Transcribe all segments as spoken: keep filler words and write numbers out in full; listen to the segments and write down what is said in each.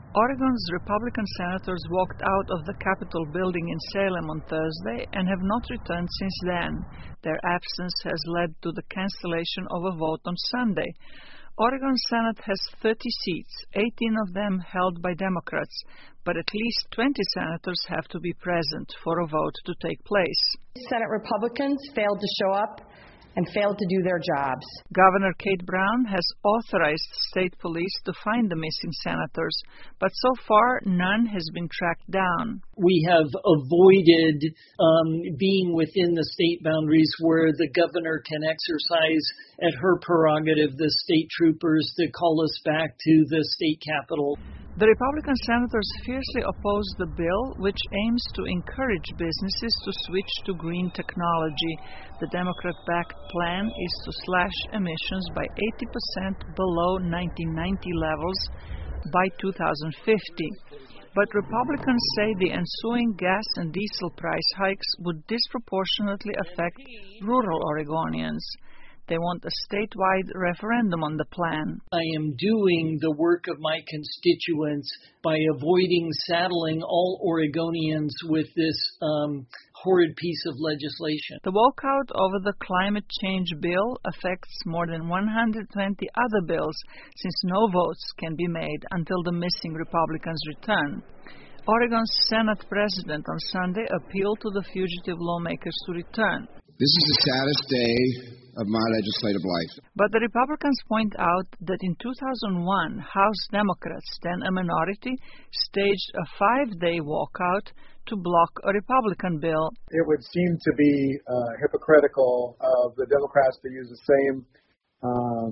Oregon's Republican senators walked out of the Capitol building in Salem on Thursday and have not returned since then. Their absence has led to the cancellation of a vote on Sunday. Oregon's Senate has thirty seats, eighteen of them held by Democrats, but at least twenty senators have to be present for a vote to take place. Senate Republicans failed to show up and failed to do their jobs. Governor Kate Brown has authorized state police to find the missing senators, but so far none has been tracked down. We have avoided um, being within the state boundaries where the governor can exercise at her prerogative the state troopers to call us back to the state capitol. The Republican senators fiercely oppose the bill, which aims to encourage businesses to switch to green technology. The Democrat-backed plan is to slash emissions by eighty percent below nineteen ninety levels by two thousand fifty. But Republicans say the ensuing gas and diesel price hikes would disproportionately affect rural Oregonians. They want a statewide referendum on the plan. I am doing the work of my constituents by avoiding saddling all Oregonians with this um, horrid piece of legislation. The walkout over the climate change bill affects more than one hundred twenty other bills, since no votes can be made until the missing Republicans return. Oregon's Senate president on Sunday appealed to the fugitive lawmakers to return. This is the saddest day of my legislative life. But the Republicans point out that in two thousand one, House Democrats, then a minority, staged a five-day walkout to block a Republican bill. It would seem to be uh, hypocritical of the Democrats to use the same, uh,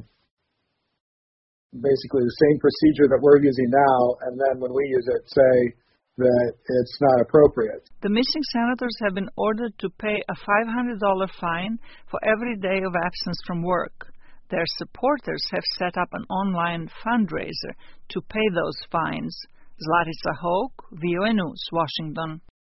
basically the same procedure that we're using now, and then when we use it, say that it's not appropriate. The missing senators have been ordered to pay a five hundred dollars fine for every day of absence from work. Their supporters have set up an online fundraiser to pay those fines. Zlatica Hoke, V O A News, Washington.